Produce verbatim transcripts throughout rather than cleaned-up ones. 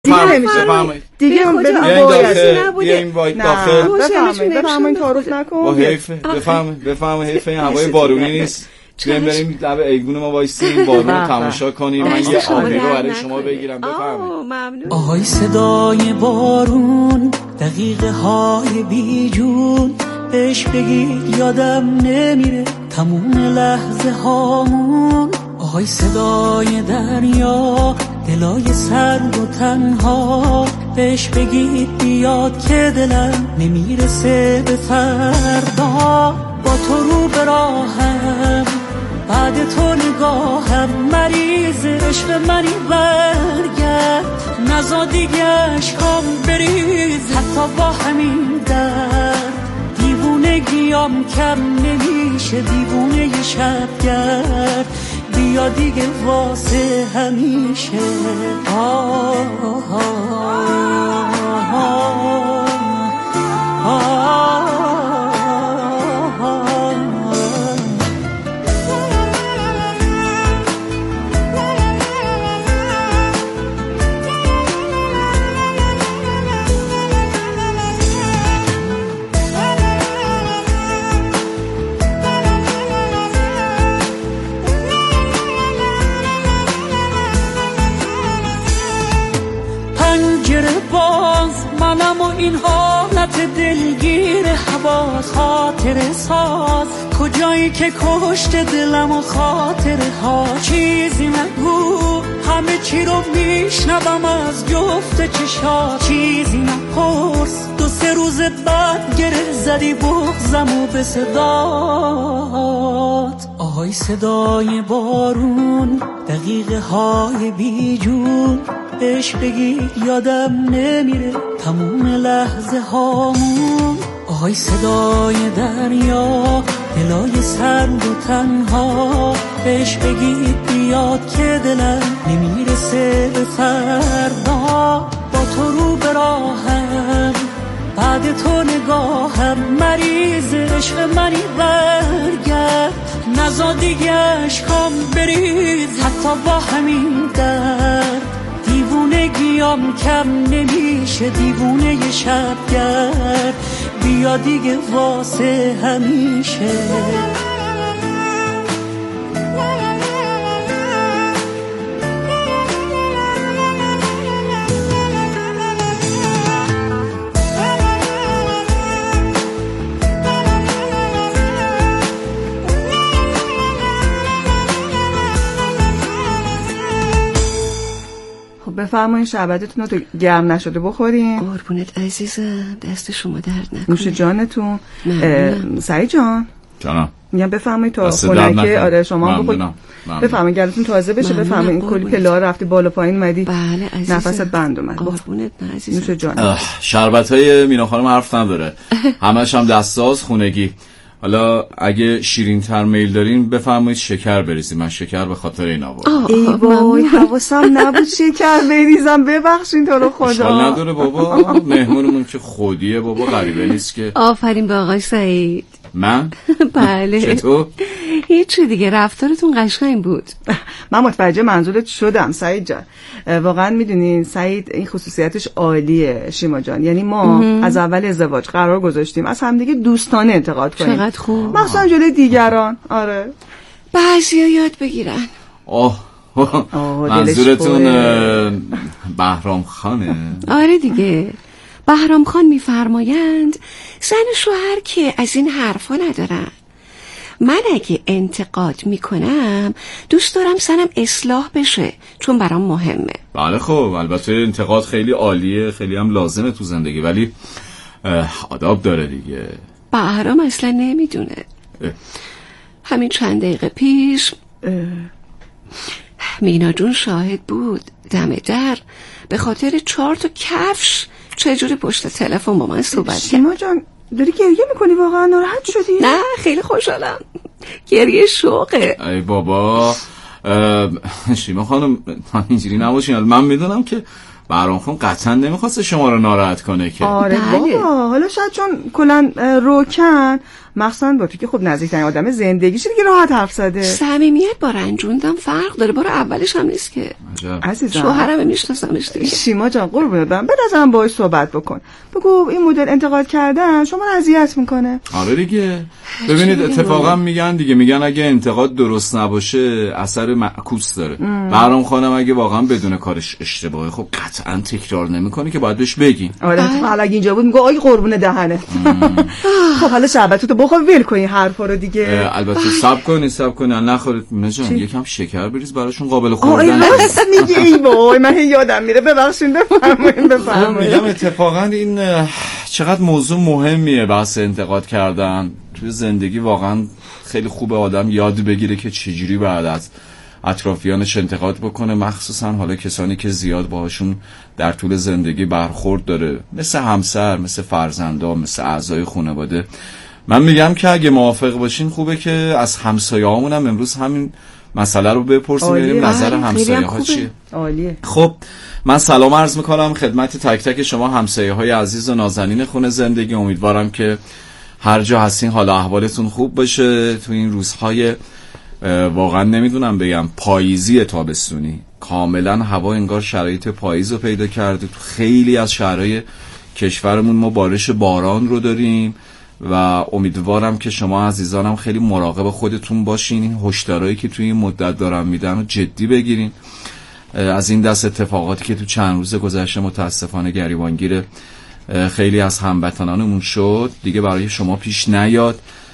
بفرمایید دیگه اون بفرمایید بیاین باید داخل بفرمایید بفرمایید تعارف نکن بفرمایید بفرمایید حیف این هوای بارونی نیست. بیایم بریم لب ایگون ما وایسیم بارون رو تماشا کنیم. من یه آبی رو برای شما بگیرم. بفرمایید. آهای صدای بارون دقیقه های بی جون بهش بگید یادم نمیره تموم لحظه هامون. آهای صدای دریا دلای سرد و تنها بهش بگید بیاد که دلم نمیرسه به فردا. با تو رو به راهم بعد تو نگاهم مریض عشق منی برگرد نزا دیگه عشقام بریز حتی با همین درد دیوونگیام کم نمیشه دیوونه ی شبگرد بیا دیگه واسه همیشه. آه آه آه آه آه منم و این حالت دلگیر حواس خاطر ساز کجایی که کشت دلم و خاطره ها چیزی نگو همه چی رو میشنوم از جفت چشا چیزی نپرس دو سه روز بعد گره زدی بغزم و به صدات. آهای صدای بارون دقیقه های بی جون بهش بگید یادم نمیره تموم لحظه هامون. آهای صدای دریا دلای سرد و تنها بهش بگید بیاد که دلم نمیرسه به فردا. با تو رو به راهم بعد تو نگاهم مریض عشق منی برگرد نزا دیگه عشقام بریز حتی با همین درد دیوونگیام کم نمیشه دیوونه ی شبگرد بیا دیگه واسه همیشه. بفرمایید شربتتون رو گرم نشده بخورین. قربونت عزیزم دست شما درد نکنه. نوش جانتون. سعید جان جانم میگم بفرمایید تا خونکه آره شما بخورید. بفرمایید گلتون تازه بشه. بفرمایید این کلی پلا رفتی بالا پایین اومدی. بله عزیزم نفست بند اومد. قربونت نه عزیزم. نوش جان. شربتای مینا خانم حرف نداره همش هم دستاز خونگی. حالا اگه شیرین تر میل دارین بفرمایید شکر بریزیم. من شکر به خاطر این آوردم. ای وای حواسم نبود شکر بریزم ببخشید تو رو خدا. اشکال نداره بابا مهمونمون که خودیه بابا غریبه نیست که. آفرین به آقای سعید. من؟ بله. چطور؟ هیچی دیگه رفتارتون قشنگ بود. من متوجه منظورت شدم سعید جان. واقعا میدونین سعید این خصوصیتش عالیه شیما جان. یعنی ما از اول ازدواج قرار گذاشتیم از همدیگه دوستانه انتقاد کنیم. چقدر خوب. مثلا جلوی دیگران. آره بعضیا یاد بگیرن. آه منظورتون بهرام خانه؟ آره دیگه بهرام خان میفرمایند زن و شوهر که از این حرفا ندارن. من اگه انتقاد میکنم دوست دارم سنم اصلاح بشه چون برام مهمه. بله خب البته انتقاد خیلی عالیه خیلی هم لازمه تو زندگی ولی آداب داره دیگه. بهرام اصلا نمیدونه. همین چند دقیقه پیش مینا جون شاهد بود دم در به خاطر چهار تا کفش چجوری پشت تلفن با من صحبت کرد. شیما جان داری گریه میکنی واقعا ناراحت شدی؟ نه خیلی خوشحالم گریه شوقه. ای بابا شیما خانم اینجوری نباشین. من میدونم که بهرام خان قطعا نمیخواسته شما رو ناراحت کنه که. آره بله. بابا، حالا شاید چون کلا روکن مخصوصا با تو که خب نزدیکترین آدم زندگیش دیگه راحت حرف زده. صمیمیت با رنجوندم فرق داره، بار اولش هم نیست که. عزیزم شوهرم میشناسمش دیگه. شیما جان قربونت برم، به نظرم باهاش صحبت بکن، بگو این مدل انتقاد کردن شما رو اذیت میکنه. آره دیگه. ببینید اتفاقا میگن دیگه، میگن اگه انتقاد درست نباشه اثر معکوس داره. بهرام خانم اگه واقعا بدون کارش اشتباهه خب قطعا تکرار نمیکنه که باید بهش بگین. آره حالا اگه اینجا بود میگه آی قربون دهنه. خب حالا شربتو بخور ول کن این حرفا رو دیگه. البته صبر کنید صبر کنید نخورید مینا جان، یکم شکر بریز براشون قابل خوردن. آی راست میگی. ای وای من یادم میره، ببخشید بفرمایید بفرمایید. میگم اتفاقا این چقدر موضوع مهمیه بحث انتقاد کردن توی زندگی. واقعا خیلی خوبه آدم یاد بگیره که چجوری بعد از اطرافیانش انتقاد بکنه، مخصوصا حالا کسانی که زیاد باهاشون در طول زندگی برخورد داره، مثل همسر، مثل فرزندا، مثل اعضای خانواده. من میگم که اگه موافق باشین خوبه که از همسایه‌هامون هم امروز همین مسئله رو بپرسیم، ببینیم نظر همسایه‌ها چیه. عالیه. خب من سلام عرض میکنم خدمت تک تک شما همسایه‌های عزیز و نازنین خونه زندگی. امیدوارم که هر جا هستین حالا احوالتون خوب باشه. تو این روزهای واقعا نمیدونم بگم پاییزی تابستونی، کاملا هوا انگار شرایط پاییز رو پیدا کرده. تو خیلی از شهرهای کشورمون ما بارش باران رو داریم و امیدوارم که شما عزیزانم خیلی مراقب خودتون باشین. این هشدارهایی که توی این مدت دارن میدن رو جدی بگیرین. از این دست اتفاقاتی که تو چند روز گذشته متاسفانه گریبانگیر خیلی از هموطنانمون شد دیگه برای شما پیش نیاد.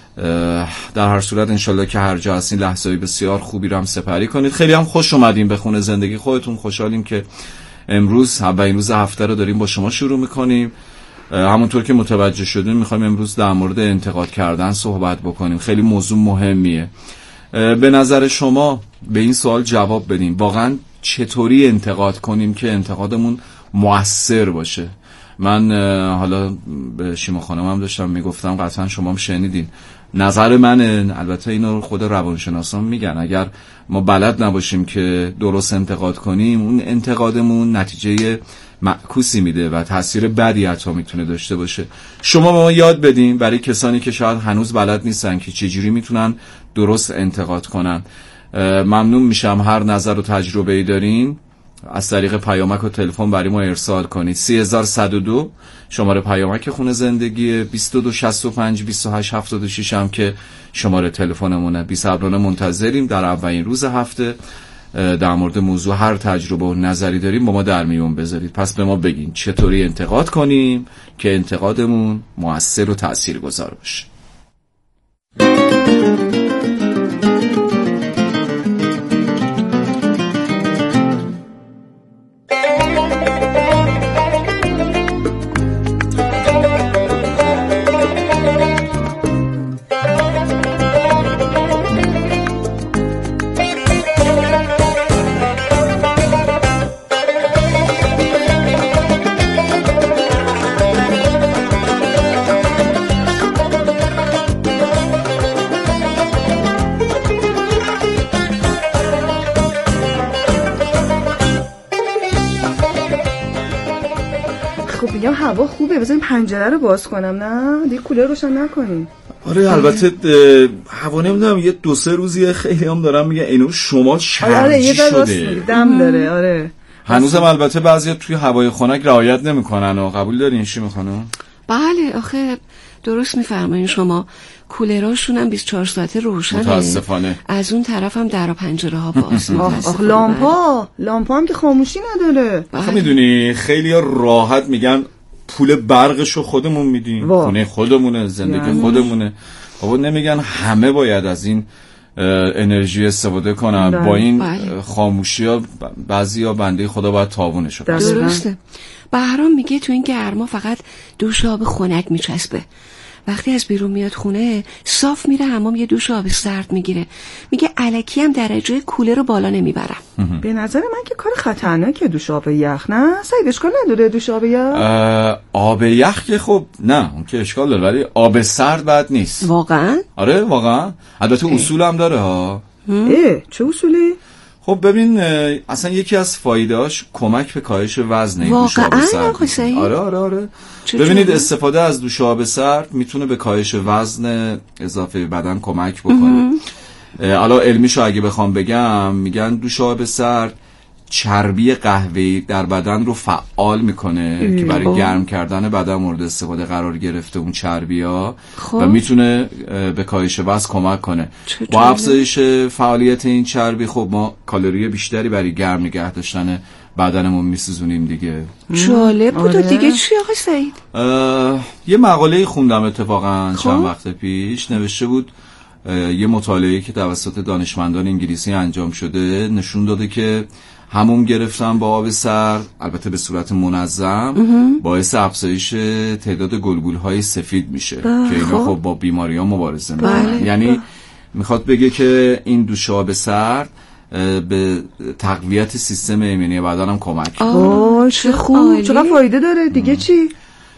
در هر صورت انشالله که هر جا هستین لحظه‌ای بسیار خوبی رو هم سپری کنید. خیلی هم خوش اومدین به خونه زندگی خودتون. خوشحالیم که امروز اولین روز هفته رو داریم با شما شروع میکنیم. همونطور که متوجه شدیم میخوایم امروز در مورد انتقاد کردن صحبت بکنیم. خیلی موضوع مهمیه. به نظر شما به این سوال جواب بدیم، واقعا چطوری انتقاد کنیم که انتقادمون مؤثر باشه؟ من حالا به شیما خانم هم داشتم میگفتم، قطعا شما هم شنیدین. نظر من، البته اینو خود روانشناسان میگن، اگر ما بلد نباشیم که درست انتقاد کنیم اون انتقادمون نتیجه معکوسی میده و تاثیر بدی حتی میتونه داشته باشه. شما به ما یاد بدین برای کسانی که شاید هنوز بلد نیستن که چجوری میتونن درست انتقاد کنن. ممنون میشم هر نظر و تجربه‌ای دارین از طریق پیامک و تلفن برای ما ارسال کنید. سه هزار و صد و دو شماره پیامک خونه زندگی، بیست و دو شصت و پنج بیست و هشت هفتاد و شش هم که شماره تلفنمونه. بی‌صبرانه منتظریم. در اولین روز هفته در مورد موضوع هر تجربه و نظری داریم با ما در میون بذارید. پس به ما بگین چطوری انتقاد کنیم که انتقادمون مؤثر و تاثیرگذار باشه. هوا خوبه، بذاریم پنجره رو باز کنم. نه دیگه کولر روشن نکنیم. آره البته هوا نمیدونم یه دو سه روزیه خیلی هم دارم میگه اینو شمال شرجی آره یه شده، دم داره. آره هنوزم البته بعضیا توی هوای خنک رعایت نمیکنن و قبول دارین چی میخوانم؟ بله آخه درست میفرمایین شما، کولراشون هم بیست و چهار ساعته روشنه متاسفانه. از اون طرف هم در و پنجره ها باز. آخ آخ لامپا لامپا هم که خاموشی نداره. آخه میدونی خیلی راحت میگن پول برقشو خودمون میدیم، خونه خودمونه، زندگی یعنی. خودمونه. بابا نمیگن همه باید از این انرژی استفاده کنن. با این بله. خاموشی ها بعضی ها بنده خدا باید تاوونشو کنن. درسته. بهرام میگه تو این گرما فقط دوش آب خنک میچسبه، وقتی از بیرون میاد خونه صاف میره حمام یه دوش آب سرد میگیره. میگه الکی هم درجه کولر رو بالا نمیبرم. به نظر من که کار خطرناکه دوش آب یخ. نه سعید اشکال نداره دوش آب یخ؟ آب یخ که خب نه اون که اشکال داره، ولی آب سرد بد نیست. واقعا؟ آره واقعا. البته اصول هم داره ها. اه چه اصولی؟ خب ببین اصلا یکی از فایدهاش کمک به کاهش وزن دوش آب سرد. آره آره آره ببینید استفاده از دوش آب سرد میتونه به کاهش وزن اضافه بدن کمک بکنه. حالا علمیشو اگه بخوام بگم میگن دوش آب سرد چربی قهوه‌ای در بدن رو فعال میکنه ام. که برای گرم کردن بدن مورد استفاده قرار گرفته اون چربی‌ها و میتونه به کاهش وزن کمک کنه. با افزایش فعالیت این چربی خب ما کالری بیشتری برای گرم نگه داشتن بدنمون میسوزونیم دیگه. جالب بود. آره. دیگه چی آقا سعید؟ یه مقاله خوندم اتفاقا چند وقت پیش، نوشته بود یه مطالعه‌ای که توسط دانشمندان انگلیسی انجام شده نشون داده که همون گرفتن با آب سرد البته به صورت منظم باعث افزایش تعداد گلبول‌های سفید میشه که اینا خب با بیماری‌ها مبارزه میکنن. یعنی میخواد بگه که این دوش آب سرد به تقویت سیستم ایمنی بدن هم کمک کنه. آه چه خوب، چقدر فایده داره. دیگه ام. چی؟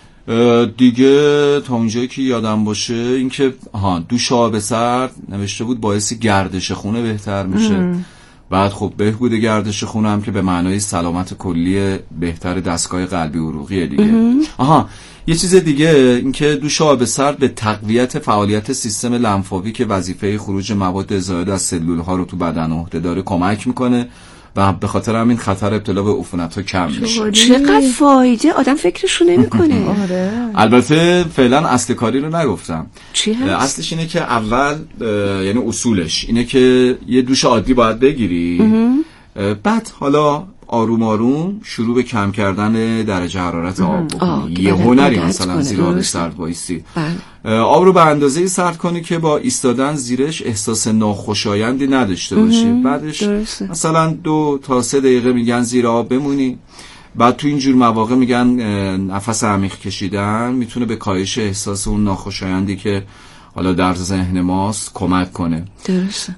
دیگه تا اونجایی که یادم باشه این که ها دوش آب سرد نوشته بود باعث گردش خونه بهتر میشه. ام. بعد خب بهبود گردش خون هم که به معنای سلامت کلی بهتر دستگاه قلبی عروقی دیگه. ام. آها یه چیز دیگه این که دوش آب سرد به تقویت فعالیت سیستم لنفاوی که وظیفه خروج مواد زائد از سلول ها رو تو بدن عهده داره کمک میکنه و به خاطر همین خطر ابتلا به عفونت ها کم میشه. چقدر فایده، آدم فکرشو نمیکنه. آره. البته فعلا اصل کاری رو نگفتم. چی هست؟ اصلش اینه که اول یعنی اصولش اینه که یه دوش عادی باید بگیری، بعد حالا آروم آروم شروع به کم کردن درجه حرارت آب بکنی. یه هنری مثلا زیر آب سرد وایسی، آب رو به اندازه‌ای سرد کنی که با ایستادن زیرش احساس ناخوشایندی نداشته باشی. بعدش درسته. مثلا دو تا سه دقیقه میگن زیر آب بمونی. بعد تو اینجور مواقع میگن نفس عمیق کشیدن میتونه به کاهش احساس اون ناخوشایندی که حالا در ذهن ماست کمک کنه. درسته.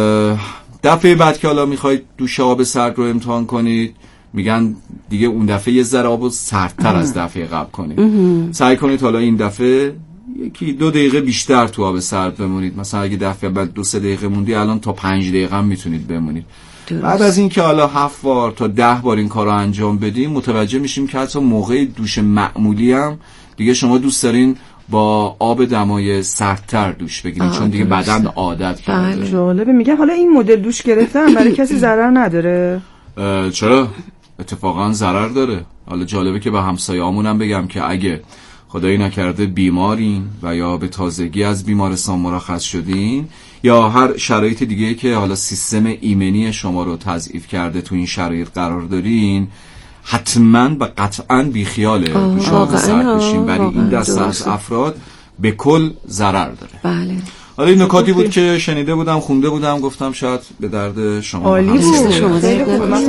دفعه بعد که حالا میخواید دوش آب سرد رو امتحان کنید میگن دیگه اون دفعه یه ذره آب سردتر از دفعه قبل کنید. سعی کنید حالا این دفعه یکی دو دقیقه بیشتر تو آب سرد بمونید. مثلا اگه دفعه بعد دو سه دقیقه موندی الان تا پنج دقیقه هم میتونید بمونید. درست. بعد از این که حالا هفت بار تا ده بار این کار رو انجام بدیم متوجه میشیم که حتی موقع دوش معمولی هم دیگه شما دوست دارین با آب دمای سردتر دوش بگیرید چون دیگه بدن عادت کرده. جالبه. میگه حالا این مدل دوش گرفتن برای کسی ضرر نداره؟ چرا؟ اتفاقا ضرر داره. حالا جالبه که به همسایه‌هامون هم بگم که اگه خدایی نکرده بیمارین و یا به تازگی از بیمارستان مرخص شدین یا هر شرایط دیگه که حالا سیستم ایمنی شما رو تضعیف کرده تو این شرایط قرار دارین حتما و قطعا بیخیال دوش آب سرد بشین. برای این دسته از افراد به کل ضرر داره. بله. حالا این نکاتی بود که شنیده بودم خونده بودم گفتم شاید به درد شما عالی بود. شما خیلی خوبه. من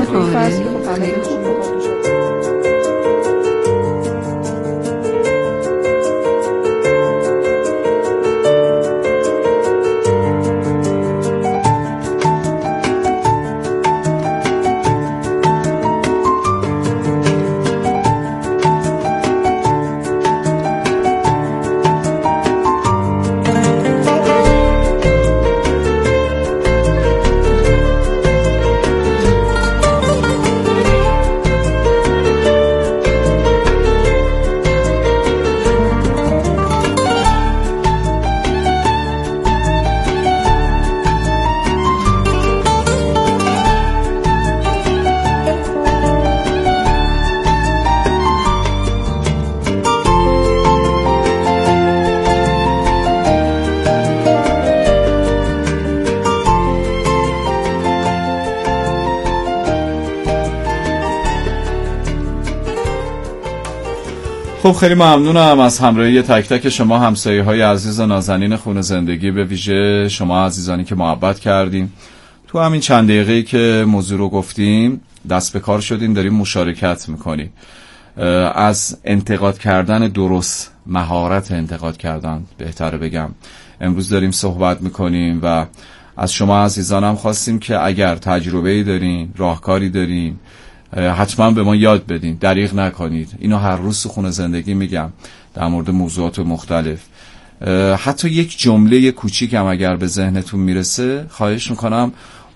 خب خیلی ممنونم از همراهی تک تک شما همسایه های عزیز و نازنین خون زندگی، به ویژه شما عزیزانی که محبت کردیم. تو همین چند دقیقه‌ای که موضوع رو گفتیم دست به کار شدیم، داریم مشارکت میکنیم. از انتقاد کردن درست، مهارت انتقاد کردن بهتره بگم، امروز داریم صحبت میکنیم و از شما عزیزانم خواستیم که اگر تجربه‌ای دارین، راهکاری دارین، حتما به ما یاد بدین، دریغ نکنید. اینو هر روز تو خونه زندگی میگم در مورد موضوعات مختلف. حتی یک جمله کوچیک هم اگر به ذهنتون میرسه خواهش میکنم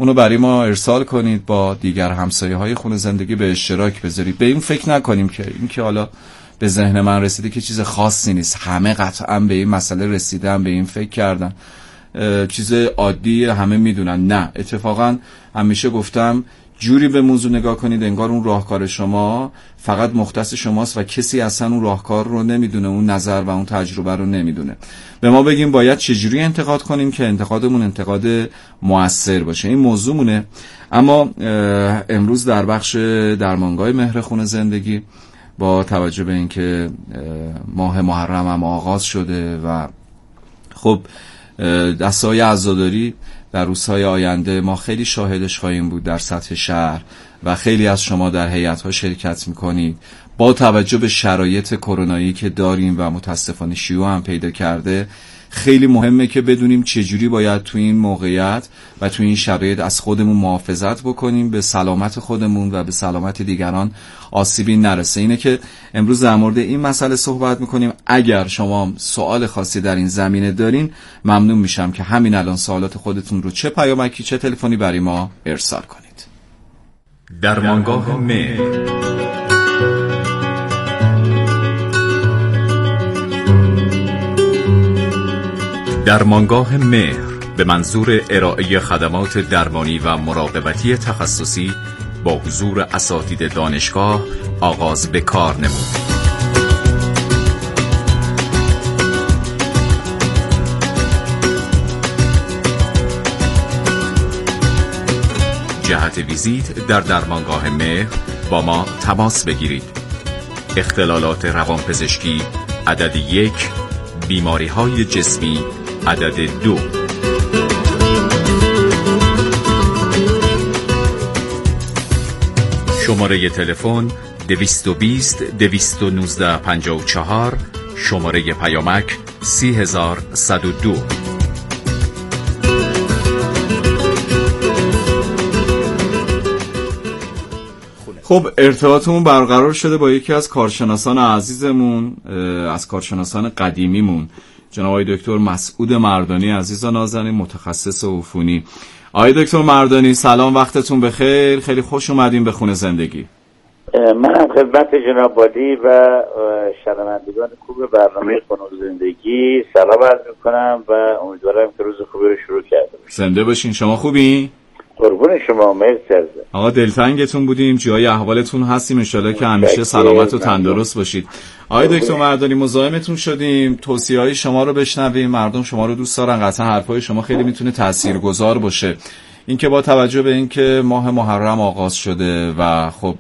اونو برای ما ارسال کنید، با دیگر همسایه های خونه زندگی به اشتراک بذارید. به این فکر نکنیم که این که حالا به ذهن من رسیده که چیز خاصی نیست، همه قطعا به این مسئله رسیدن، به این فکر کردن، چیز عادی همه میدونن. نه، اتفاقا همیشه گفتم جوری به موضوع نگاه کنید انگار اون راهکار شما فقط مختص شماست و کسی اصلا اون راهکار رو نمیدونه، اون نظر و اون تجربه رو نمیدونه. به ما بگیم باید چجوری انتقاد کنیم که انتقادمون انتقاد مؤثر باشه. این موضوعمونه. اما امروز در بخش درمانگاه مهر خون زندگی با توجه به اینکه ماه محرم هم آغاز شده و خب دسته‌های عزاداری در روزهای آینده ما خیلی شاهدش خواهیم بود در سطح شهر و خیلی از شما در هیئت‌ها شرکت می‌کنید. با توجه به شرایط کرونایی که داریم و متاسفانه شیوع هم پیدا کرده، خیلی مهمه که بدونیم چجوری باید تو این موقعیت و تو این شرایط از خودمون محافظت بکنیم، به سلامت خودمون و به سلامت دیگران آسیبی نرسه. اینه که امروز در مورد این مسئله صحبت میکنیم. اگر شما سوال خاصی در این زمینه دارین، ممنون میشم که همین الان سوالات خودتون رو چه پیامکی چه تلفنی برای ما ارسال کنید. درمانگاه مهر، درمانگاه مهر به منظور ارائه خدمات درمانی و مراقبتی تخصصی با حضور اساتید دانشگاه آغاز به کار نمود. جهت ویزیت در درمانگاه مهر با ما تماس بگیرید. اختلالات روانپزشکی عدد یک، بیماری های جسمی عدد دو. شماره تلفن دویست و بیست دویست و نوزده پنجاه و چهار، شماره پیامک سی هزار صد و دو. خب ارتباطمون برقرار شده با یکی از کارشناسان عزیزمون، از کارشناسان قدیمیمون، جناب آقای دکتر مسعود مردانی عزیز و نازنین، متخصص عفونی. آقای دکتر مردانی سلام، وقتتون بخیر، خیلی خوش اومدین به خونه زندگی. منم خدمت جناب عالی و شنوندگان خوب برنامه خونه زندگی سلام عرض میکنم و امیدوارم که روز خوبی رو شروع کرده باشید. زنده باشین. شما خوبی؟ قربون شما، مرسی. آقا دلتنگتون بودیم، جای احوالتون هستیم، انشالله که همیشه سلامت و تندرست باشید. آقای دکتر مردانی مزاحمتون شدیم، توصیه‌های شما رو بشنویم. مردم شما رو دوست دارن، قطعا حرفای شما خیلی میتونه تاثیرگذار باشه. اینکه با توجه به اینکه ماه محرم آغاز شده و خب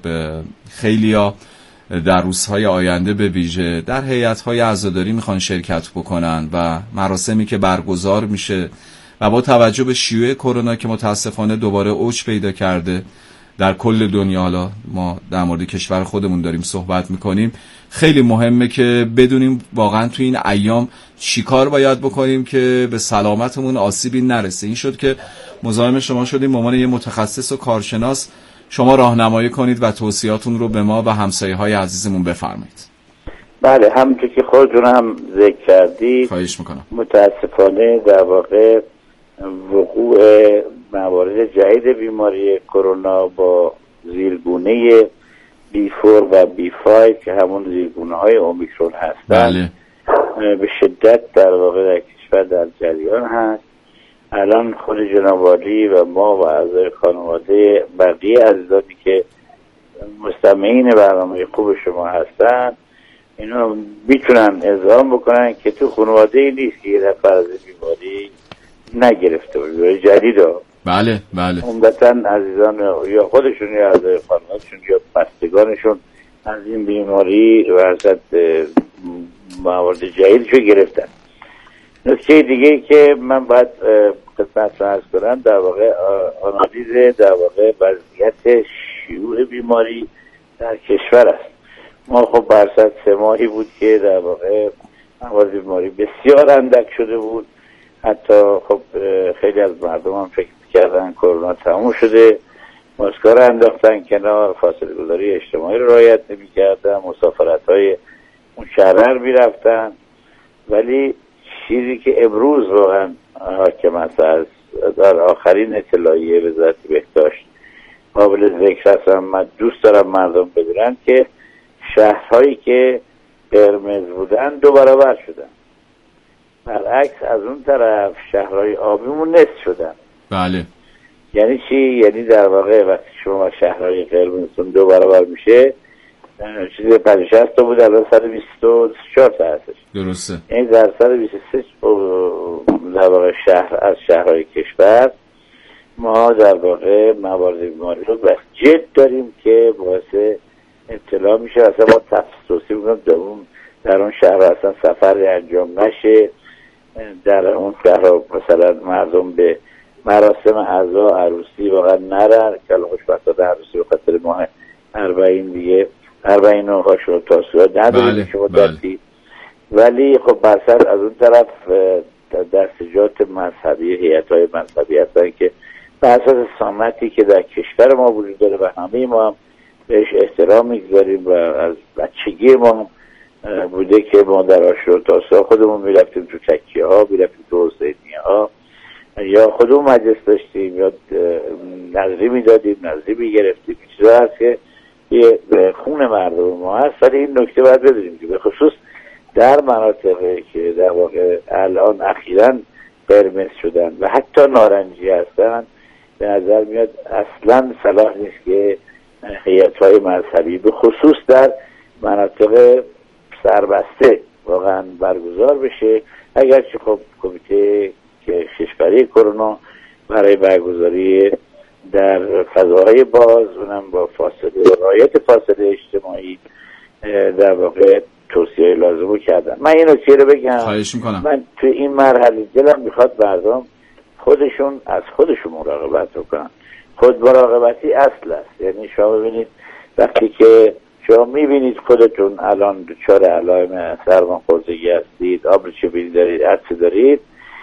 خیلیا در روزهای آینده به ویژه در هیئت‌های عزاداری میخوان شرکت بکنن و مراسمی که برگزار میشه و با توجه به شیوع کرونا که متاسفانه دوباره اوج پیدا کرده در کل دنیا، حالا ما در مورد کشور خودمون داریم صحبت میکنیم، خیلی مهمه که بدونیم واقعا تو این ایام چیکار باید بکنیم که به سلامتمون آسیبی نرسه. این شد که مزاحم شما شدیم به عنوان یه متخصص و کارشناس شما راهنمایی کنید و توصیهاتون رو به ما و همسایه‌های عزیزمون بفرمایید. بله، همونطور که خودتون هم ذکر کردید، خواهش میکنم. متاسفانه در واقع وقوع موارد جدید بیماری کرونا با زیرگونه بی فور و بی فایو که همون زیرگونه های اومیکرون هستن، بله. به شدت در واقع در کشور در جریان هست. الان خود جناب عالی و ما و اعضای خانواده بقیه عزیزانی که مستمعین برنامه خوب شما هستن اینو میتونن اعلام بکنن که تو خانواده ای نیست که یه نفر از بیماری نگرفته باشه، بیماری جدید ها. بله بله. عمدتاً عزیزان یا خودشون یا اعضای خانوادهشون یا بستگانشون از این بیماری وسط موارد جدیدشو گرفتن. نکته دیگه که من باید خدمتتون عرض کنم در واقع آنالیز در واقع وضعیت شیوع بیماری در کشور است. ما خب برصد سه ماهی بود که در واقع موارد بیماری بسیار اندک شده بود. حتی خب خیلی از مردم هم فکر کردن کرونا تموم شده، ماسک‌ها رو انداختن کنار، فاصله گذاری اجتماعی رو رعایت نمی‌کردن، مسافرت‌های مکرر می‌رفتن. ولی چیزی که امروز واقعا حاکم است از در آخرین اطلاعیه وزارت بهداشت قابل ذکر هستم. من دوست دارم مردم بدونن که شهرهایی که قرمز بودن دو برابر شدن، برعکس از اون طرف شهرهای آبیمون نصف شدن. بله. یعنی چی؟ یعنی در واقع وقتی شما شهرهای قرمزتون دو برابر میشه، چیزی پنجاه شصت تا بود الان صد و بیست و چهار تا هستش. درسته. یعنی در صد و بیست و سه در واقع شهر از شهرهای کشور ما در واقع موارد بیماری رو بس جد داریم که باعث ابتلا میشه. اصلا ما توصیه میکنم در اون در اون شهر اصلا سفر انجام نشه، در اون شهر مثلا مردم به مراسم عزا عروسی واقعا نرن که الان خوشبختانه عروسی به خاطر ماه اربعین دیگه اربعین و هاشو تاسوعات نداریم شما دستی. ولی خب برسر از اون طرف دستجات مذهبی هیئت‌های مذهبی هستن که به اساس سنتی که در کشور ما وجود داره و همه ما هم بهش احترام میگذاریم و از بچگی ما بوده که ما در عاشورا و تاسوعا خودمون میرفتیم تو تکیه ها، میرفتیم تو حسینیه ها، یا خودمون مجلس داشتیم یا نظری میدادیم، نظری میگرفتیم. چیزا هست که یه خون مردم ما هست. ولی این نکته باید بدونیم که به خصوص در مناطقی که در واقع الان اخیراً قرمز شدن و حتی نارنجی هستن، به نظر میاد اصلا صلاح نیست که هیئت‌های مذهبی به خصوص در مناطق سربسته واقعا برگزار بشه. اگرچه خب کمیته کشوری کرونا برای برگزاری در فضاهای باز، اونم با فاصله و رعایت فاصله اجتماعی، در واقع توصیه لازمو کردن. من اینو چیه رو بگم، خواهش میکنم. من تو این مرحله دلم میخواد مردم خودشون از خودشون مراقبت بکنن. خود مراقبتی اصل است. یعنی شما ببینید وقتی که شما میبینید خودتون الان دچار علائم سرماخوردگی هستید، آبروچبینی دارید، عطسه دارید،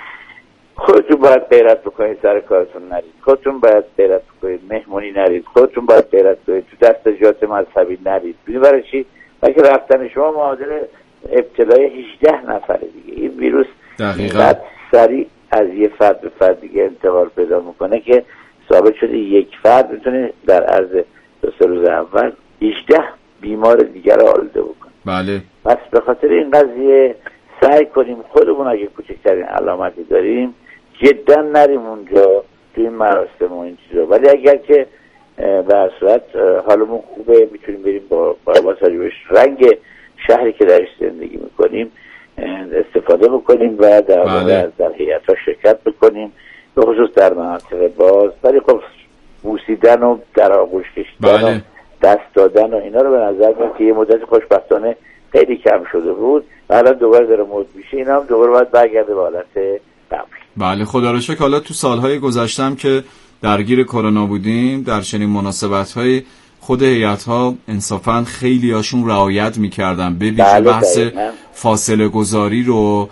خودتون باید غیرت بکنید، سر کارتون نرید، خودتون باید غیرت بکنید، مهمونی نرید، خودتون باید غیرت بکنید، تو دستجات مذهبی نرید. ببین برای چی؟ بلکه رفتن شما معادل ابتلای هجده نفره دیگه. این ویروس دقیقاً سریع از یه فرد به فرد دیگه انتقال پیدا میکنه که ثابت شده یک فرد میتونه در عرض دو سه روز اول هجده بیمار دیگر رو آلوده بکنه. بله. پس به خاطر این قضیه سعی کنیم خودمون اگه کوچکترین علامتی داریم جدا نریم اونجا تو این مراسم و این چیزا. ولی اگر که به هر صورت حالمون خوبه میتونیم بریم با با تجربه رنگ شهری که درش زندگی میکنیم استفاده بکنیم و در بله. در هیئت‌ها شرکت بکنیم، به خصوص در مناطق باز. ولی خب بوسیدن و در آغوش کشیدن بله. و دست دادن و اینا رو به نظر میاد که یه مدت خوشبختانه خیلی کم شده بود و الان دوباره داره مد میشه. اینا هم دوباره باید برگرده به حالت قبل. بله خدا رو شکر. حالا تو سالهای گذشتم که درگیر کرونا بودیم در چنین مناسبت‌های خود هیئت‌ها انصافاً خیلی هاشون رعایت می‌کردن به ویژه بحث فاصله گذاری رو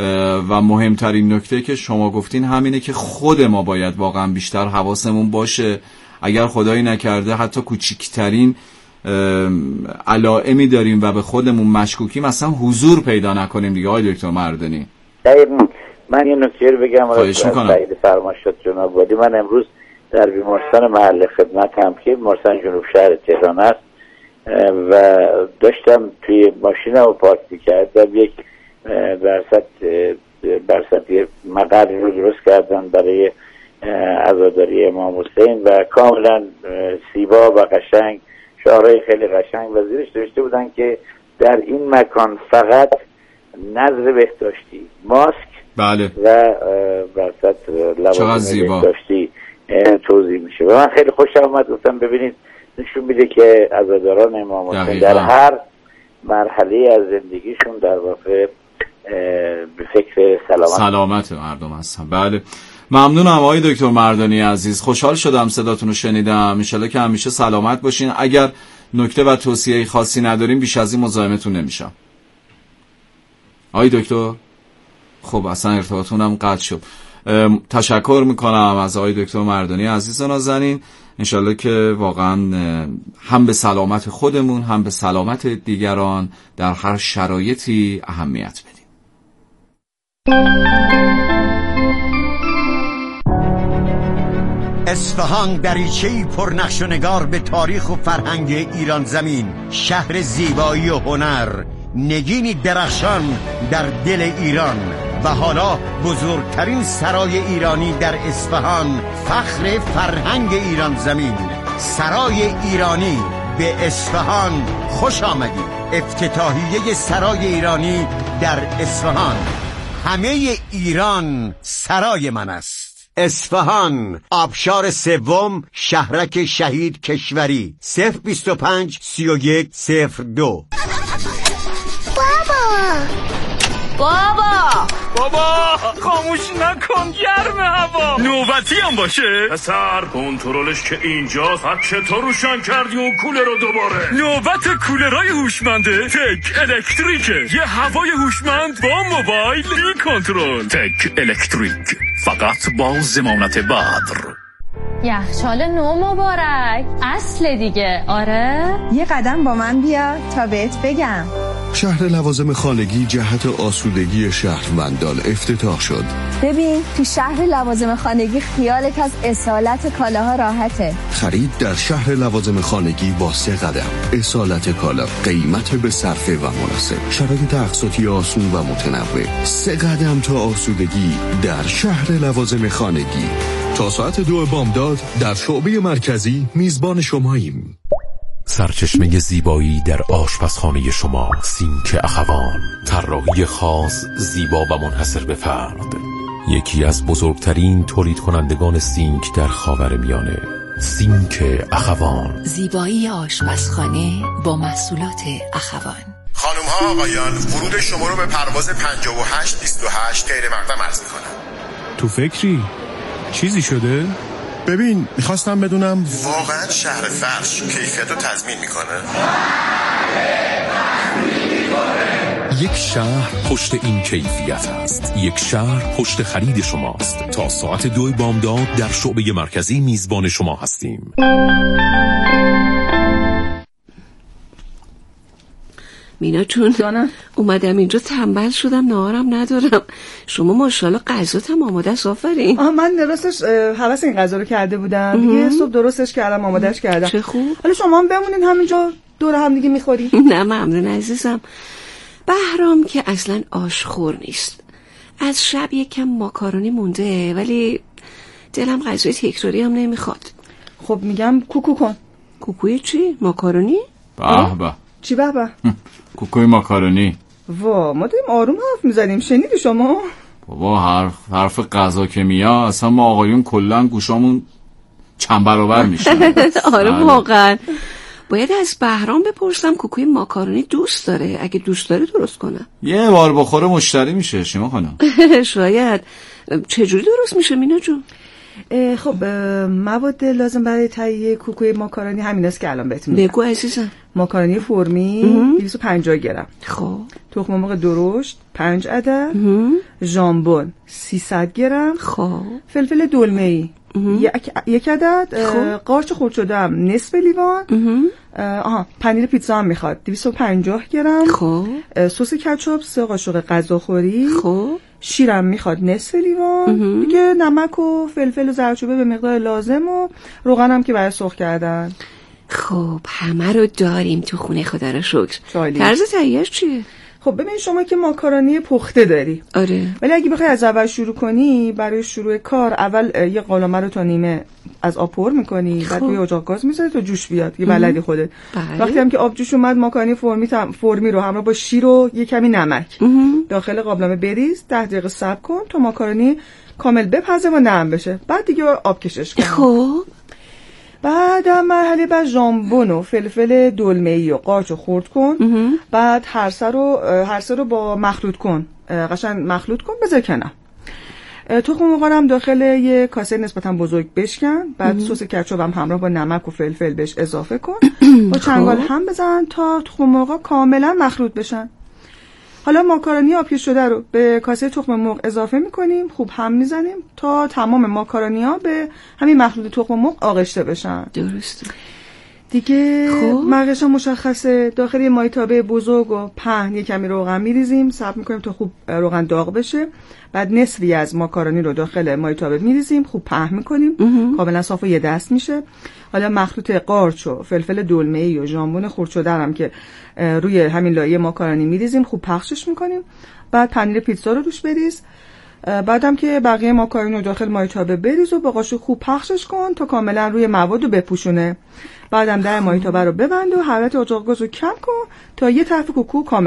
و مهمترین نکته که شما گفتین همینه که خود ما باید واقعا بیشتر حواسمون باشه. اگر خدایی نکرده حتی کوچکترین علائمی داریم و به خودمون مشکوکیم اصلا حضور پیدا نکنیم دیگه. آقای دکتر مردانی دقیقاً. من یه نکته رو بگم خواهش می‌کنم. سعید فرمایشات جناب ولی من امروز در بیمارستان محل خدمت هم که بیمارستان جنوب شهر تهران است و داشتم توی ماشینم رو پارک می‌کردم، یک برصد برصد مقر رو درست کردن برای عزاداری امام حسین و کاملا زیبا و قشنگ، شعارهای خیلی قشنگ و زیرش نوشته بودن که در این مکان فقط نظر بهداشتی، ماسک بله. و برصد لوازم بهداشتی توضیح میشه. و من خیلی خوشم اومد، گفتم ببینید نشون میده که عزاداران امام حسین در هر مرحله از زندگیشون در واقع به فکر سلامت سلامت مردم هستن. بله ممنونم آقای دکتر مردانی عزیز، خوشحال شدم صداتون رو شنیدم. ان شاءالله که همیشه سلامت باشین. اگر نکته و توصیه خاصی نداریم بیش از این مزاحمتون نمیشم. آقای دکتر خب اصلا ارتباطمون هم قطع شد. تشکر میکنم از آقای دکتر مردانی عزیز و نازنین. انشالله که واقعا هم به سلامت خودمون هم به سلامت دیگران در هر شرایطی اهمیت بدیم. اصفهان دریچه‌ای پرنقش و نگار به تاریخ و فرهنگ ایران زمین، شهر زیبایی و هنر، نگینی درخشان در دل ایران. و حالا بزرگترین سرای ایرانی در اصفهان، فخر فرهنگ ایران زمین، سرای ایرانی به اصفهان خوش آمدید. افتتاحیه سرای ایرانی در اصفهان. همه ایران سرای من است. اصفهان، آبشار سوم، شهرک شهید کشوری. صفر بیست و پنج سی و یک صفر دو. بابا بابا بابا خاموش نکن، گرم هوا. نوبتی هم باشه پسر، کنترلش که اینجاست. حد چطور روشن کردی اون کولر رو دوباره؟ نوبت کولرای هوشمنده تک الکتریکه. یه هوای هوشمند با موبایل بی کنترل. تک الکتریک، فقط با ضمانت بدر. یخچال نو مبارک، اصل دیگه. آره یه قدم با من بیا تا بهت بگم. شهر لوازم خانگی جهت آسودگی شهروندان افتتاح شد. ببین تو شهر لوازم خانگی خیالت از اصالت کالاها راحته. خرید در شهر لوازم خانگی با سه قدم. اصالت کالا، قیمت به صرفه و مناسب، شرایط اقساطی آسون و متنوع. سه قدم تا آسودگی در شهر لوازم خانگی. تا ساعت دو بامداد در شعبه مرکزی میزبان شماییم. سرچشمه زیبایی در آشپزخانه شما، سینک اخوان. طراحی خاص، زیبا و منحصر به فرد. یکی از بزرگترین تولید کنندگان سینک در خاورمیانه. سینک اخوان. زیبایی آشپزخانه با محصولات اخوان. خانم ها آقایان، ورود شما رو به پرواز پنجاه و هشت بیست و هشت غیر مقدم عرض میکنم. تو فکری؟ چیزی شده؟ ببین میخواستم بدونم واقعا شهر فرش کیفیت رو تضمین میکنه؟ یک شهر پشت این کیفیت است. یک شهر پشت خرید شماست. تا ساعت دو بامداد در شعبه مرکزی میزبان شما هستیم. مینا چون اومدم اینجا تنبل شدم، نهارم ندارم. شما ماشاءالله غذاتم آماده است. آفرین. آها من درستش حواس این غذا رو کرده بودم دیگه. صبح درستش کردم، آمادهش کردم. چه خوب. حالا شما هم بمونین همینجا دور هم دیگه میخوریم. نه ممنون عزیزم. بهرام که اصلا آشخور نیست. از شب یکم ماکارونی مونده ولی دلم غذای تکراری هم نمیخواد. خب میگم کوکو کن. کوکوی چی؟ ماکارونی؟ به به. چی به به؟ کوکوی ماکارونی. وا ما داریم آروم حرف میزنیم، شنیدی شما؟ بابا حرف حرف غذا که میاد اصلا ما آقایون کلا گوشامون چند برابر میشه. آره واقعا. باید از بهرام بپرسم کوکوی ماکارونی دوست داره. اگه دوست داره درست کنه. یه بار بخوره مشتری میشه شما خانم. شاید. چجوری درست میشه مینا جون؟ خب مواد لازم برای تهیه کوکوی ماکارونی همین است که الان بهتون میگم. بگو عزیزم. ماکارونی فرمی دویست و پنجاه گرم. خب. تخم مرغ درشت پنج عدد. ژامبون سیصد گرم. خب. فلفل دلمه‌ای یک یک عدد. خب. قارچ خرد شده هم نصف لیوان. آها پنیر پیتزا هم میخواد دویست و پنجاه گرم. خب. سس کچاپ سه قاشق غذاخوری. خب. شیرم میخواد نصف لیوان. دیگه نمک و فلفل و زردچوبه به مقدار لازم و روغنم که برای سرخ کردن. خب همه رو داریم تو خونه، خدا رو شکر. طرز تهیه‌اش چیه؟ خب ببین شما که ماکارونی پخته داری. آره. ولی اگه بخوای از اول شروع کنی، برای شروع کار اول یه قالمه رو تا نیمه از آب پر می‌کنی. خب. بعد روی اجاق گاز می‌ذاری تا جوش بیاد. یه بلدی خودت. بله. وقتی هم که آب جوش اومد ماکارونی فرمی تم... فرمی رو همراه با شیر و یه کمی نمک امه. داخل قابلمه بریز، ده دقیقه صبر کن تا ماکارونی کامل بپزه و نرم بشه. بعد دیگه آب کشش کن. خب بعد مرحله بعد ژامبون و فلفل دلمه‌ای و قارچ رو خرد کن. امه. بعد هر سه رو هر سه رو با مخلوط کن. قشنگ مخلوط کن بذار کنار. تخم مرغ هم داخل یه کاسه نسبتا بزرگ بشکن. بعد سس کچاپ هم همراه با نمک و فلفل بهش اضافه کن. با چنگال هم بزن تا تخم مرغ کاملا مخلوط بشن. حالا ماکارونی آبکش شده رو به کاسه تخم مرغ اضافه میکنیم، خوب هم میزنیم تا تمام ماکارونی ها به همین مخلوط تخم مرغ آغشته بشن. درسته. دیگه مرقش هم مشخصه. داخل یه مایتابه بزرگ و پهن یه کمی روغن میریزیم، صبر میکنیم تا خوب روغن داغ بشه. بعد نصفی از ماکارونی رو داخل مایتابه میریزیم، خوب پهن میکنیم، کاملا صاف و یه دست میشه. حالا مخلوط قارچ و فلفل دلمه‌ای و ژامبون خرد شده هم که روی همین لایه ماکارونی میریزیم، خوب پخشش میکنیم. بعد پنیر پیتزا رو روش بریز. بعدم که بقیه ماکارونی رو داخل مایتابه بریز و با قاشق خوب پخشش کن تا کاملا روی مواد رو بپوشونه. بعدم در مایتابه رو ببند و حرارت اجاق گاز رو کم کن تا یه طرف کوکو کامل